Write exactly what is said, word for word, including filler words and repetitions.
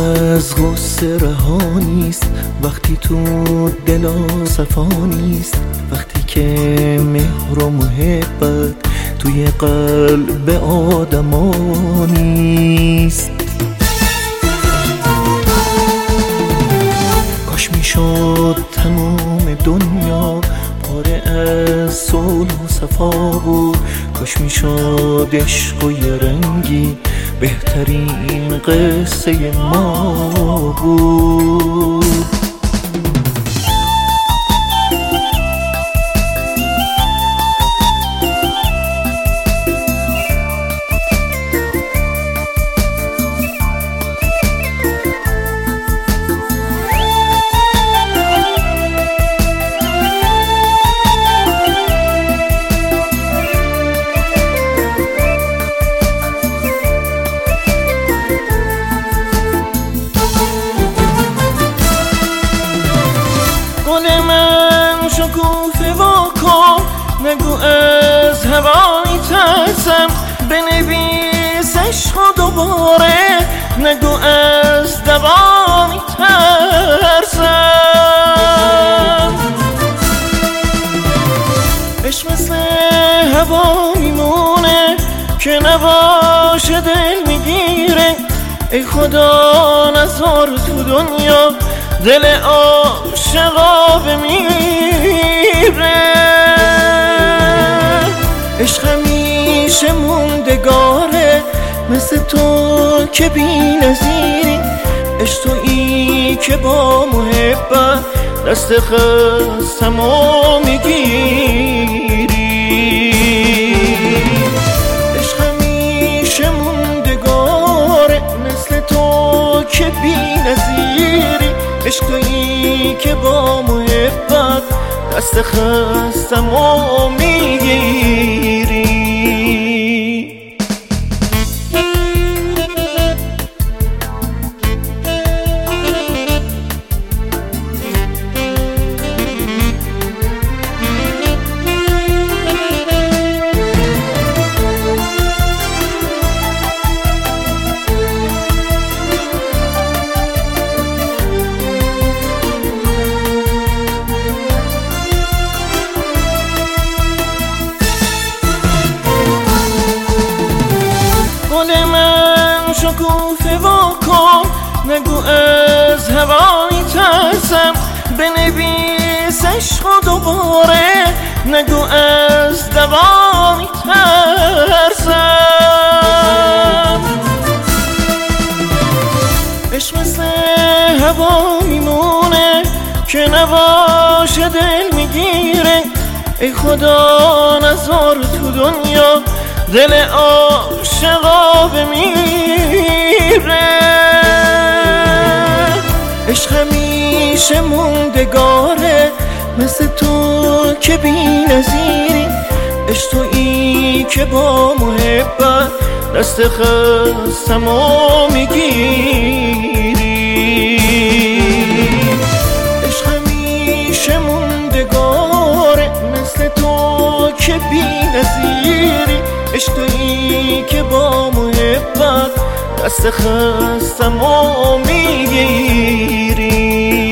از غصه رها نیست وقتی تو دلا صفا نیست، وقتی که مهر و محبت توی قلب آدما نیست. کاش میشد تمام دنیا پاره از صلح و صفا بود، کاش میشد عشق و یه رنگی بهترین قصه ما بود. گل من شکوفه واکن، نگو از هوایی ترسم، بنویس عشق و دوباره نگو از دوایی ترسم. عشق مثل هوا میمونه که نباشه دل میگیره، ای خدا نذار تو دنیا دل عاشقا بمیره. عشق همیشه موندگاره مثل تو که بی نظیری، عشق تویی که با محبت دست خستمو میگیری. عشق همیشه موندگاره مثل تو که بی نظیری، عشق تویی که با محبت دست خستمو میگیری. گل من شکوفه واکن، نگو از هوایی ترسم، بنویس عشق و دوباره نگو از دوایی ترسم. عشق مثل هوا میمونه که نباشه دل میگیره، ای خدا نذار تو دنیا دل عاشقا بمیره. عشق همیشه موندگاره مثل تو که بی نظیری، عشق تویی که با محبت دست خستمو میگیری. عشق همیشه موندگاره مثل تو که بی نظیری، عشق تویی که با محبت دست خستمو میگیری.